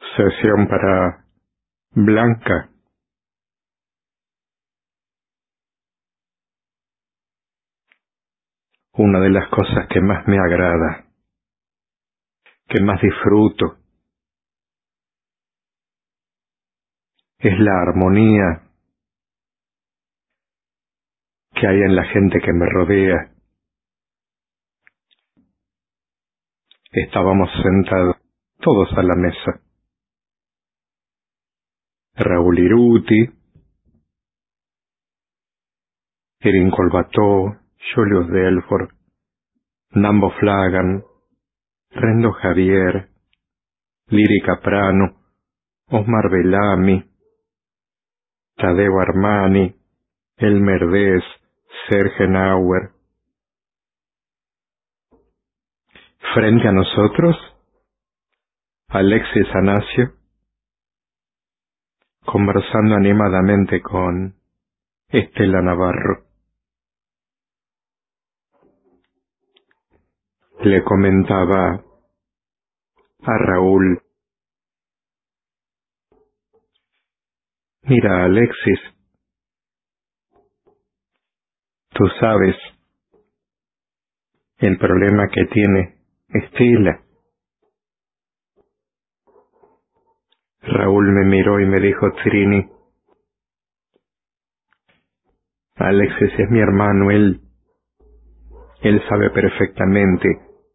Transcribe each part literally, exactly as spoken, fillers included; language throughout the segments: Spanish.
Sesión para Blanca. Una de las cosas que más me agrada, que más disfruto, es la armonía que hay en la gente que me rodea. Estábamos sentados todos a la mesa. Raúl Iruti, Erin Colbató, Julius Delford, Nambo Flagan, Rendo Javier, Liri Caprano, Osmar Bellamy, Tadeo Armani, Elmer Dez, Serge Nauer. Frente a nosotros, Alexis Anasio, conversando animadamente con Estela Navarro. Le comentaba a Raúl: mira, Alexis, tú sabes el problema que tiene Estela. Raúl me miró y me dijo: Trini, Alexis es mi hermano, él, él sabe perfectamente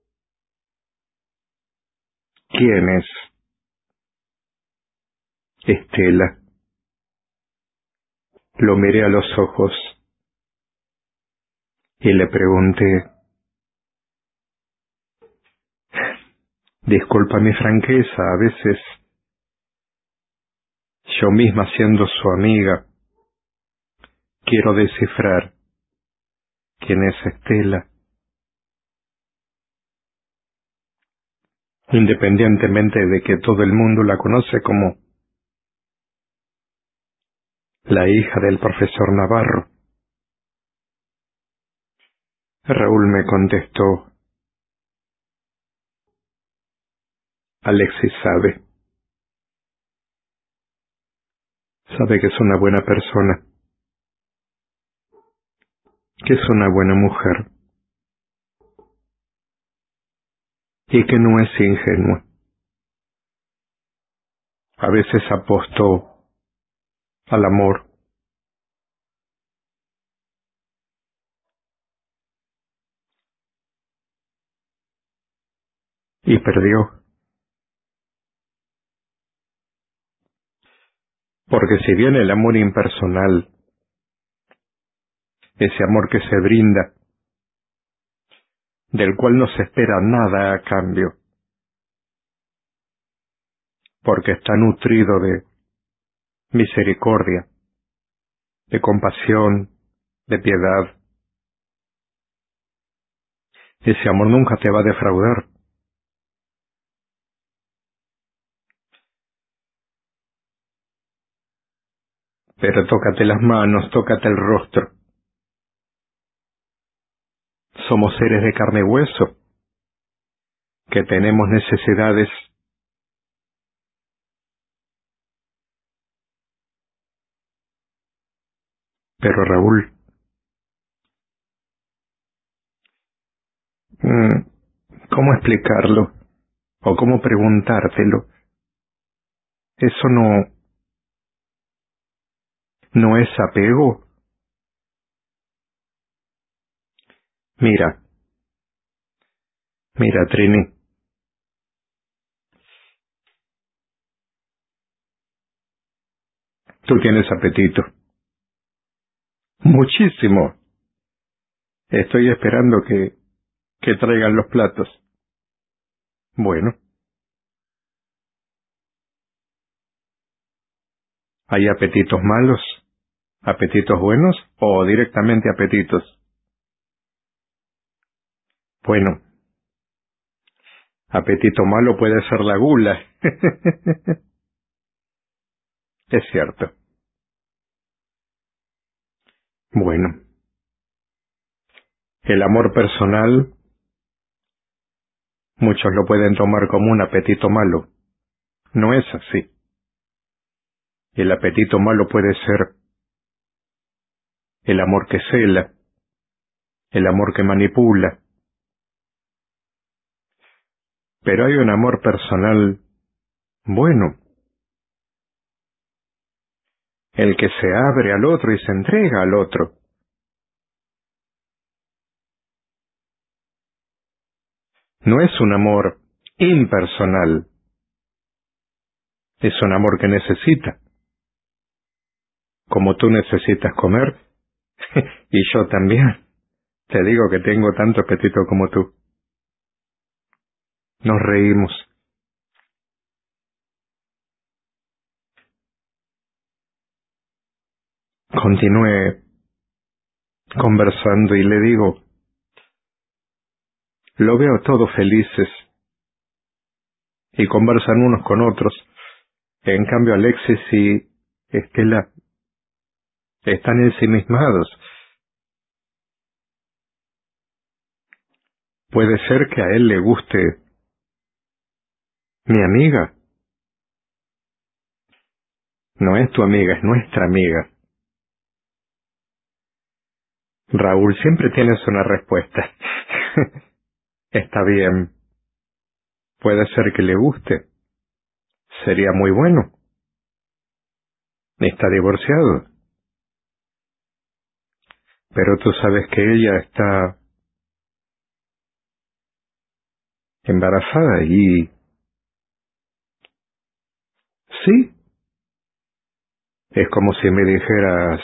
quién es Estela. Lo miré a los ojos y le pregunté: disculpa mi franqueza, a veces yo misma, siendo su amiga, quiero descifrar quién es Estela, independientemente de que todo el mundo la conoce como la hija del profesor Navarro. Raúl me contestó: Alexis sabe. Sabe que es una buena persona, que es una buena mujer y que no es ingenua. A veces apostó al amor y perdió. Porque si bien el amor impersonal, ese amor que se brinda, del cual no se espera nada a cambio, porque está nutrido de misericordia, de compasión, de piedad, ese amor nunca te va a defraudar. Pero tócate las manos, tócate el rostro. Somos seres de carne y hueso, que tenemos necesidades. Pero Raúl, ¿cómo explicarlo? ¿O cómo preguntártelo? Eso no... ¿no es apego? Mira, mira, Trini, tú tienes apetito. Muchísimo. Estoy esperando que, que traigan los platos. Bueno, ¿hay apetitos malos? ¿Apetitos buenos? ¿O directamente apetitos? Bueno, apetito malo puede ser la gula. Es cierto. Bueno, el amor personal, muchos lo pueden tomar como un apetito malo. No es así. El apetito malo puede ser el amor que cela, el amor que manipula. Pero hay un amor personal bueno, el que se abre al otro y se entrega al otro. No es un amor impersonal, es un amor que necesita. Como tú necesitas comer, y yo también. Te digo que tengo tanto apetito como tú. Nos reímos. Continué conversando y le digo, lo veo todos felices y conversan unos con otros. En cambio Alexis y Estela están ensimismados. Puede ser que a él le guste mi amiga. No es tu amiga, es nuestra amiga. Raúl, siempre tienes una respuesta. Está bien. Puede ser que le guste. Sería muy bueno. Está divorciado. Pero tú sabes que ella está embarazada y... Sí. Es como si me dijeras,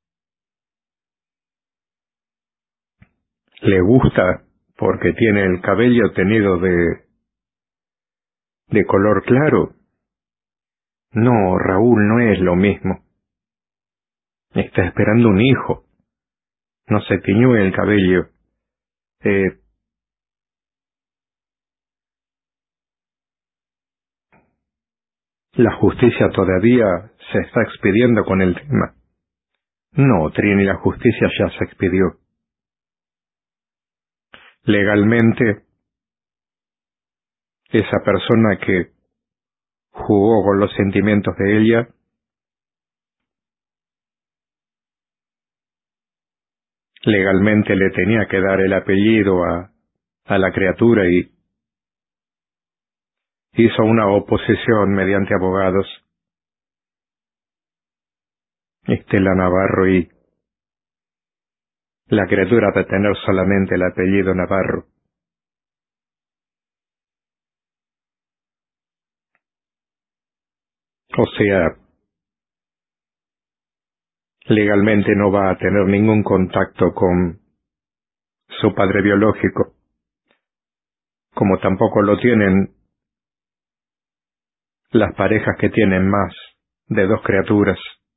le gusta porque tiene el cabello tenido de, de color claro. No, Raúl, no es lo mismo. Está esperando un hijo. No se tiñó el cabello. Eh, la justicia todavía se está expidiendo con el tema. No, Trini, la justicia ya se expidió. Legalmente, esa persona que jugó con los sentimientos de ella, legalmente le tenía que dar el apellido a, a la criatura y hizo una oposición mediante abogados, Estela Navarro, y la criatura de tener solamente el apellido Navarro. O sea, legalmente no va a tener ningún contacto con su padre biológico, como tampoco lo tienen las parejas que tienen más de dos criaturas.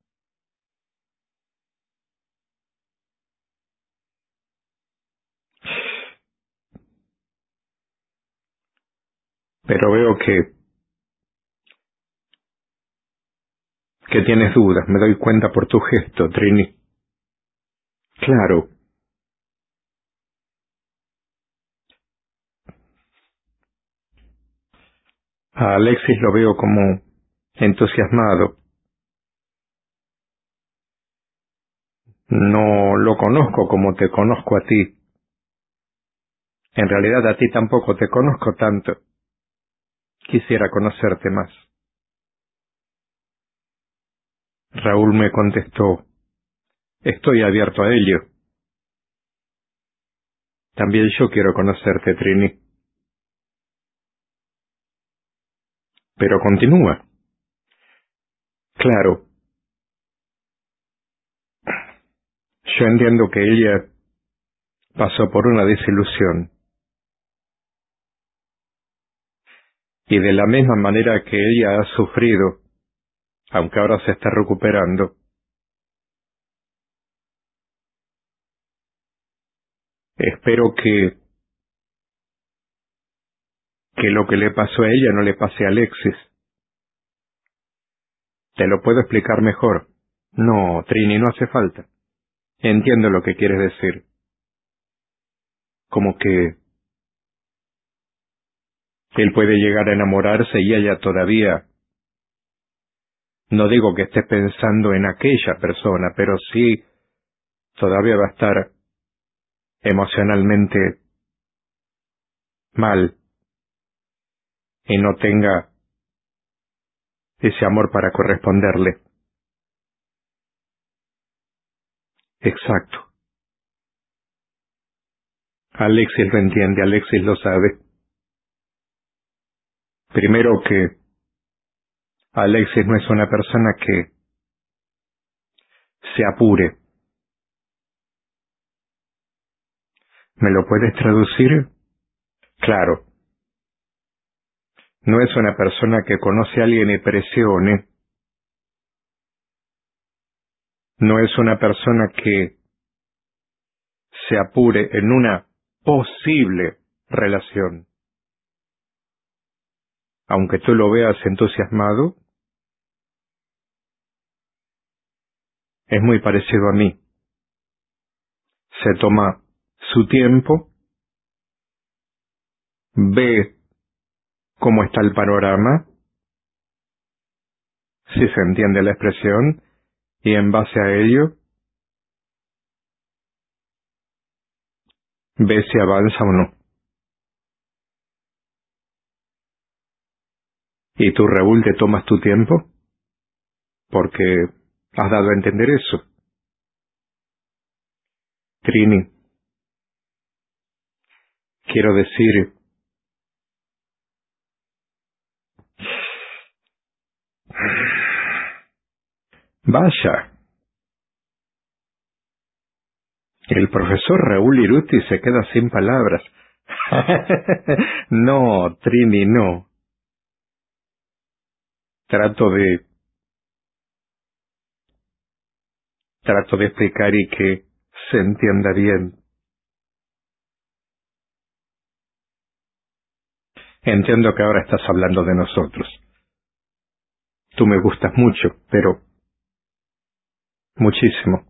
Pero veo que, que tienes dudas, me doy cuenta por tu gesto, Trini. Claro, a Alexis lo veo como entusiasmado. No lo conozco como te conozco a ti. En realidad a ti tampoco te conozco tanto. Quisiera conocerte más. Raúl me contestó, estoy abierto a ello. También yo quiero conocerte, Trini. Pero continúa. Claro, yo entiendo que ella pasó por una desilusión. Y de la misma manera que ella ha sufrido, aunque ahora se está recuperando, espero que, que lo que le pasó a ella no le pase a Alexis. ¿Te lo puedo explicar mejor? No, Trini, no hace falta. Entiendo lo que quieres decir. Como que él puede llegar a enamorarse y ella todavía No digo que esté pensando en aquella persona, pero sí todavía va a estar emocionalmente mal y no tenga ese amor para corresponderle. Exacto. Alexis lo entiende, Alexis lo sabe. Primero que Alexis no es una persona que se apure. ¿Me lo puedes traducir? Claro. No es una persona que conoce a alguien y presione. No es una persona que se apure en una posible relación. Aunque tú lo veas entusiasmado, es muy parecido a mí. Se toma su tiempo, ve cómo está el panorama, si se entiende la expresión, y en base a ello, ve si avanza o no. ¿Y tú, Raúl, te tomas tu tiempo? Porque has dado a entender eso. Trini, quiero decir, vaya, el profesor Raúl Iruti se queda sin palabras. No, Trini, no. Trato de, trato de explicar y que se entienda bien. Entiendo que ahora estás hablando de nosotros. Tú me gustas mucho, pero muchísimo.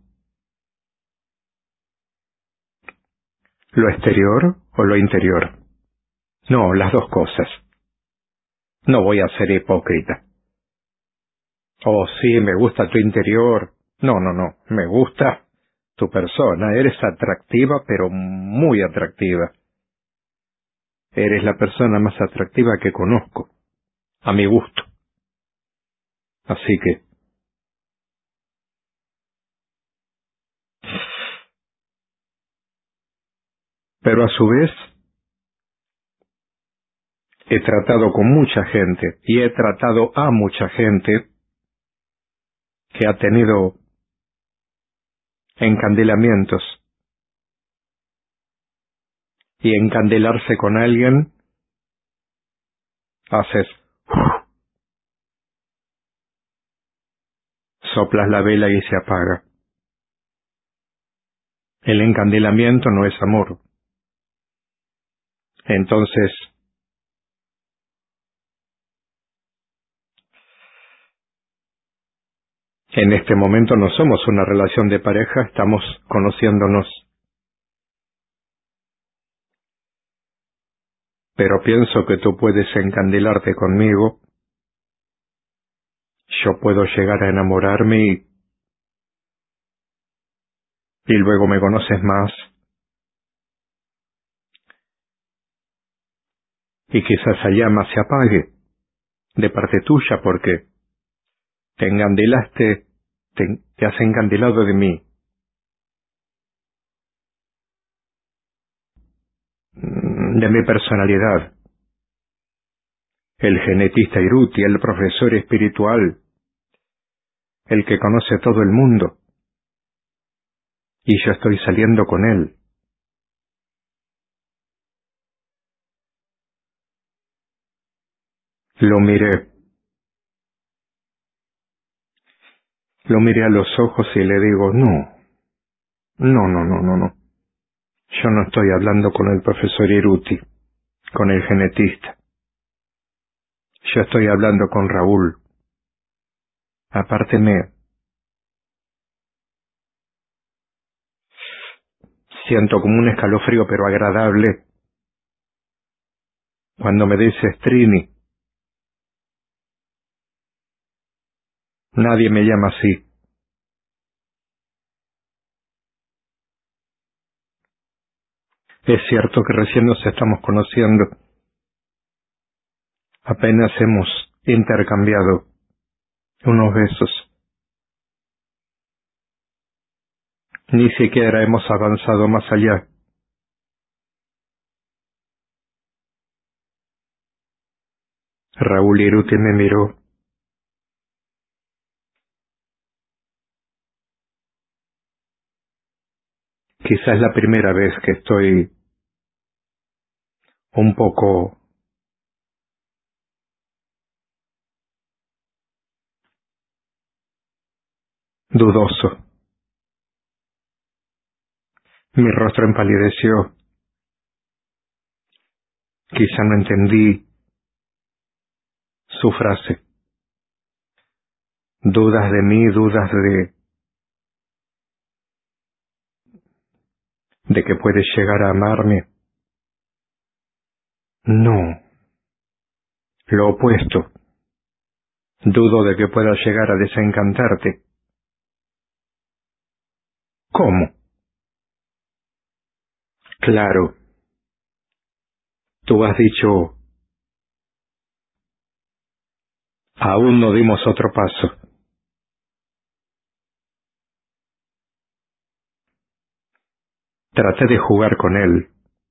¿Lo exterior o lo interior? No, las dos cosas. No voy a ser hipócrita. Oh, sí, me gusta tu interior. No, no, no, me gusta tu persona. Eres atractiva, pero muy atractiva. Eres la persona más atractiva que conozco, a mi gusto. Así que, pero a su vez, he tratado con mucha gente y he tratado a mucha gente que ha tenido encandilamientos. Y encandilarse con alguien, haces, soplas la vela y se apaga. El encandilamiento no es amor. Entonces, en este momento no somos una relación de pareja, estamos conociéndonos. Pero pienso que tú puedes encandilarte conmigo, yo puedo llegar a enamorarme y, y luego me conoces más, y quizás la llama se apague de parte tuya porque te encandilaste, te, te has encandilado de mí, de mi personalidad. El genetista Iruti, el profesor espiritual, el que conoce todo el mundo, y yo estoy saliendo con él. Lo miré, lo miré a los ojos y le digo, no, no, no, no, no, no. Yo no estoy hablando con el profesor Iruti, con el genetista. Yo estoy hablando con Raúl. Aparte me siento como un escalofrío pero agradable cuando me dices Trini. Nadie me llama así. Es cierto que recién nos estamos conociendo. Apenas hemos intercambiado unos besos. Ni siquiera hemos avanzado más allá. Raúl Iruti me miró. Quizás es la primera vez que estoy un poco dudoso. Mi rostro empalideció. Quizá no entendí su frase. Dudas de mí, dudas de, de que puede llegar a amarme. No, lo opuesto. Dudo de que pueda llegar a desencantarte. ¿Cómo? Claro, tú has dicho, aún no dimos otro paso. Traté de jugar con él.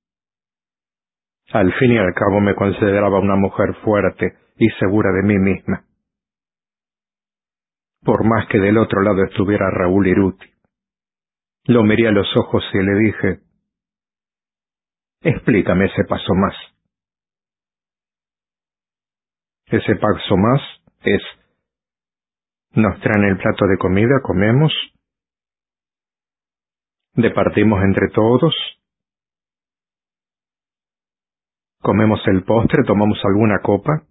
Al fin y al cabo me consideraba una mujer fuerte y segura de mí misma. Por más que del otro lado estuviera Raúl Iruti. Lo miré a los ojos y le dije, explícame ese paso más. Ese paso más es, nos traen el plato de comida, comemos, departimos entre todos, comemos el postre, tomamos alguna copa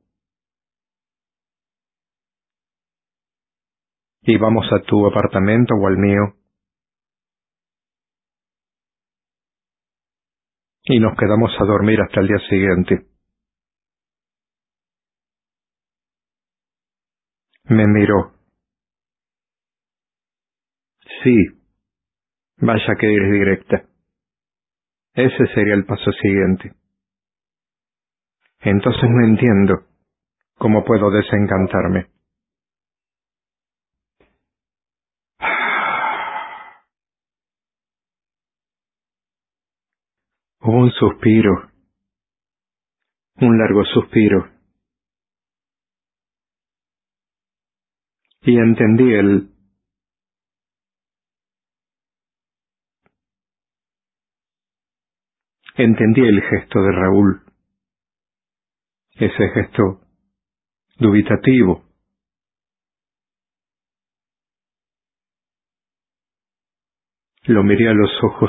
y vamos a tu apartamento o al mío y nos quedamos a dormir hasta el día siguiente. Me miró. Sí, vaya que eres directa. Ese sería el paso siguiente. Entonces no entiendo cómo puedo desencantarme. Hubo un suspiro, un largo suspiro, y entendí el, entendí el gesto de Raúl, ese gesto dubitativo. Lo miré a los ojos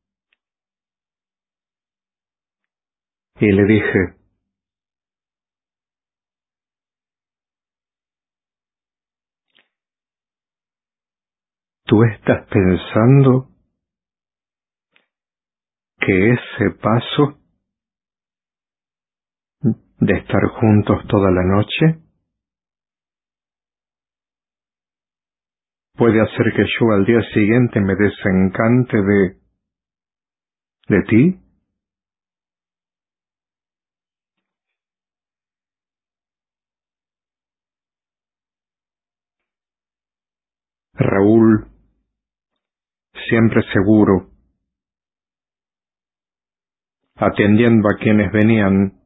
y le dije, ¿tú estás pensando que ese paso de estar juntos toda la noche puede hacer que yo al día siguiente me desencante de, de ti? Raúl, siempre seguro, atendiendo a quienes venían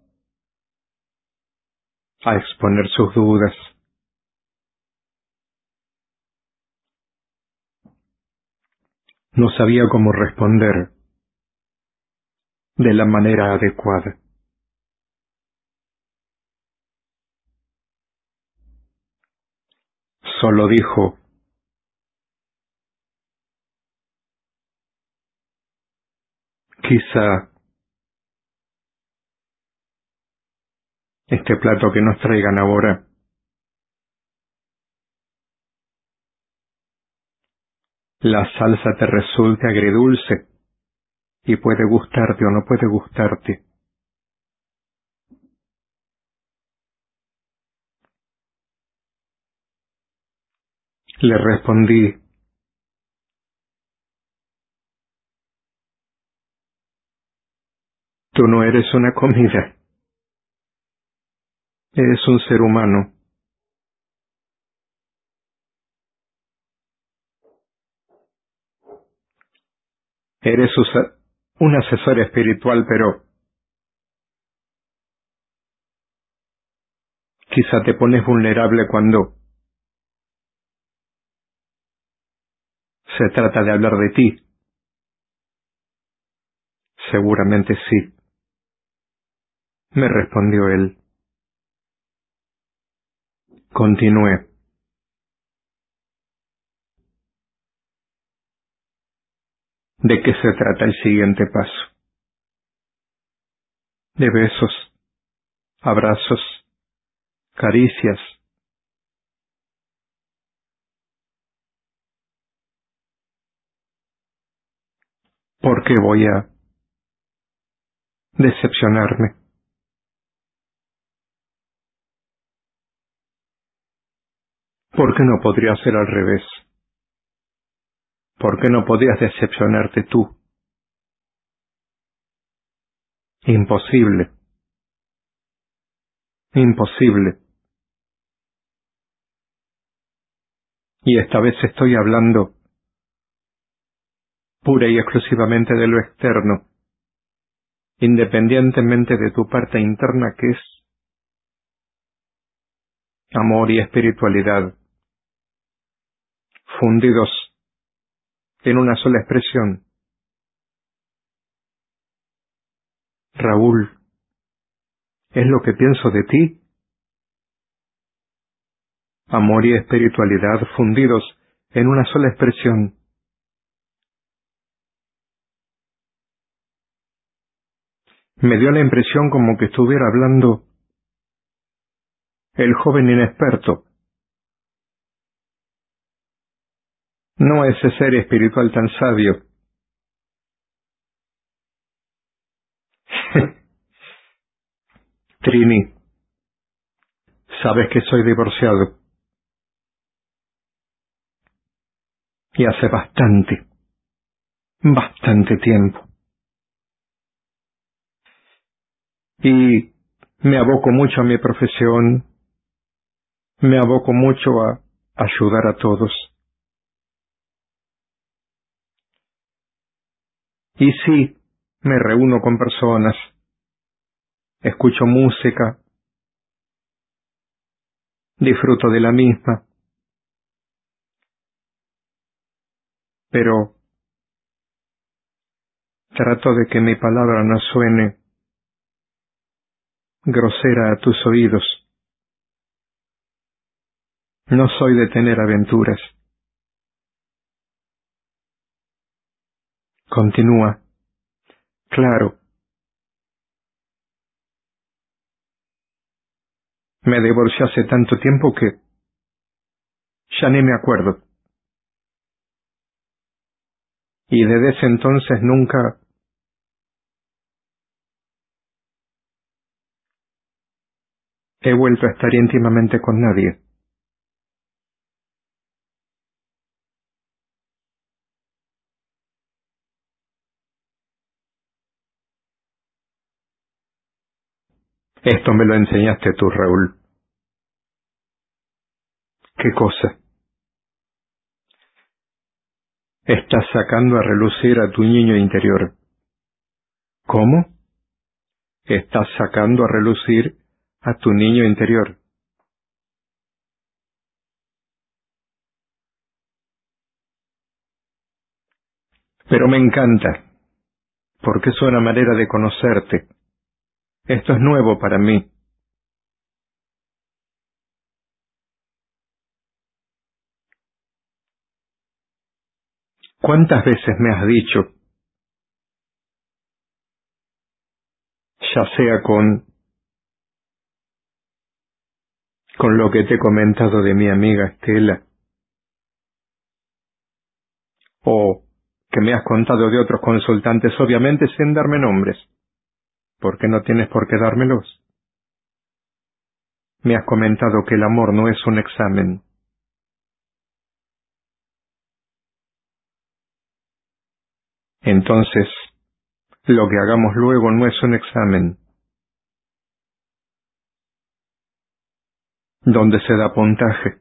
a exponer sus dudas. No sabía cómo responder de la manera adecuada. Solo dijo, quizá este plato que nos traigan ahora, la salsa te resulte agridulce y puede gustarte o no puede gustarte. Le respondí: tú no eres una comida, eres un ser humano. Eres usa- un asesor espiritual, pero quizá te pones vulnerable cuando se trata de hablar de ti. Seguramente sí, me respondió él. Continué: ¿de qué se trata el siguiente paso? De besos, abrazos, caricias. ¿Por qué voy a decepcionarme? ¿Por qué no podría ser al revés? ¿Por qué no podías decepcionarte tú? Imposible, imposible. Y esta vez estoy hablando pura y exclusivamente de lo externo, independientemente de tu parte interna, que es amor y espiritualidad, fundidos en una sola expresión. Raúl, es lo que pienso de ti. Amor y espiritualidad fundidos en una sola expresión. Me dio la impresión como que estuviera hablando el joven inexperto, no ese ser espiritual tan sabio. Trini, sabes que soy divorciado. Y hace bastante, bastante tiempo. Y me aboco mucho a mi profesión, me aboco mucho a ayudar a todos. Y sí, me reúno con personas, escucho música, disfruto de la misma, pero trato de que mi palabra no suene grosera a tus oídos. No soy de tener aventuras. Continúa. Claro, me divorcié hace tanto tiempo que ya ni me acuerdo. Y desde ese entonces nunca he vuelto a estar íntimamente con nadie. Esto me lo enseñaste tú, Raúl. ¿Qué cosa? Estás sacando a relucir a tu niño interior. ¿Cómo? Estás sacando a relucir a tu niño interior. Pero me encanta, porque es una manera de conocerte. Esto es nuevo para mí. ¿Cuántas veces me has dicho, ya sea con, con lo que te he comentado de mi amiga Estela, o que me has contado de otros consultantes, obviamente sin darme nombres, porque no tienes por qué dármelos? Me has comentado que el amor no es un examen, Entonces, lo que hagamos luego no es un examen donde se da puntaje.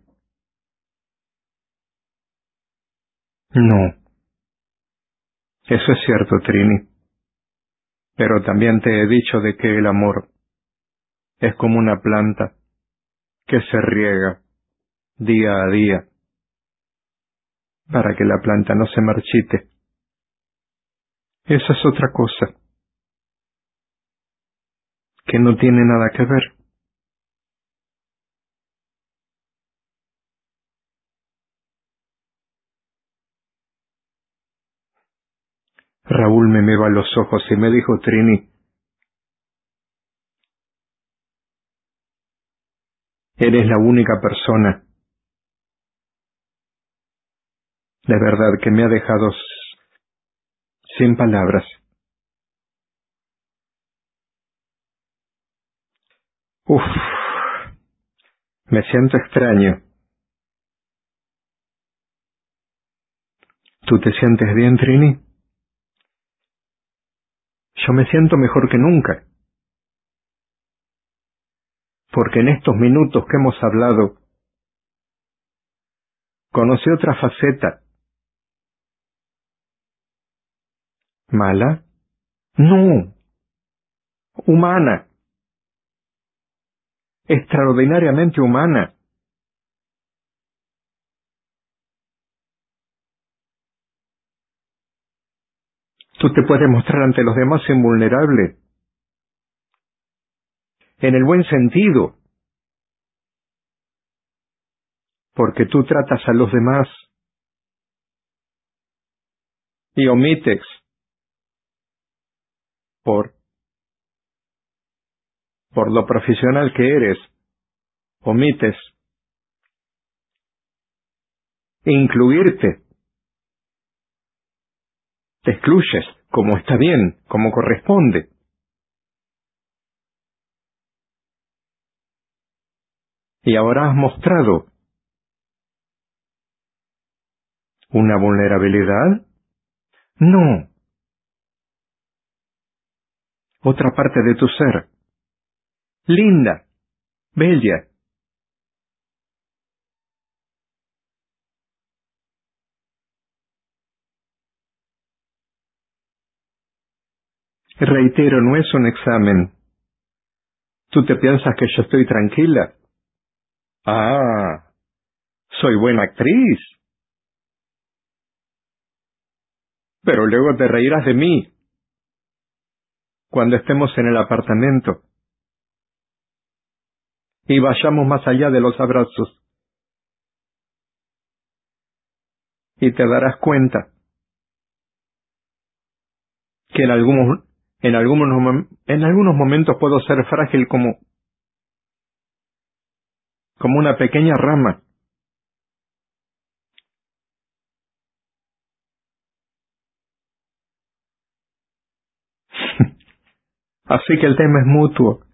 No, eso es cierto, Trini. Pero también te he dicho de que el amor es como una planta que se riega día a día para que la planta no se marchite. Esa es otra cosa que no tiene nada que ver. Raúl me miró a los ojos y me dijo, Trini, eres la única persona, de verdad, que me ha dejado sin palabras. Uf, me siento extraño. ¿Tú te sientes bien, Trini? Yo me siento mejor que nunca, porque en estos minutos que hemos hablado, conocí otra faceta. ¿Mala? No, humana, extraordinariamente humana. Tú te puedes mostrar ante los demás invulnerable, en el buen sentido, porque tú tratas a los demás y omites por, por lo profesional que eres, omites incluirte, te excluyes, como está bien, como corresponde. Y ahora has mostrado una vulnerabilidad. No, otra parte de tu ser, linda, bella. Reitero, no es un examen. ¿Tú te piensas que yo estoy tranquila? Ah, soy buena actriz. Pero luego te reirás de mí cuando estemos en el apartamento y vayamos más allá de los abrazos. Y te darás cuenta que en algunos, en algunos, mom- en algunos momentos puedo ser frágil como, como una pequeña rama. Así que el tema es mutuo.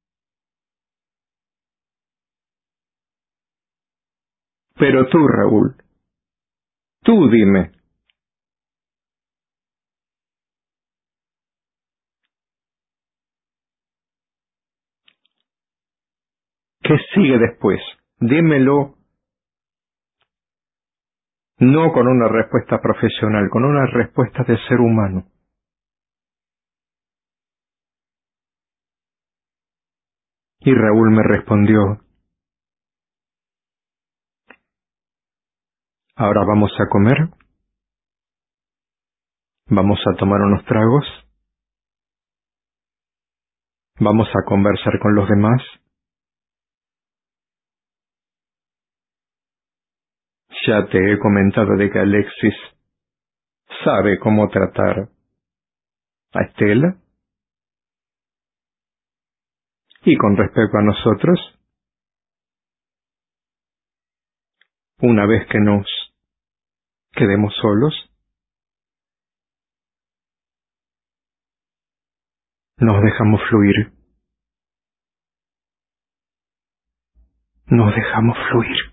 Pero tú, Raúl, tú dime, ¿qué sigue después? Dímelo, no con una respuesta profesional, con una respuesta de ser humano. Y Raúl me respondió, ahora vamos a comer, vamos a tomar unos tragos, vamos a conversar con los demás. Ya te he comentado de que Alexis sabe cómo tratar a Estela. Y con respecto a nosotros, una vez que nos quedemos solos, nos dejamos fluir, nos dejamos fluir.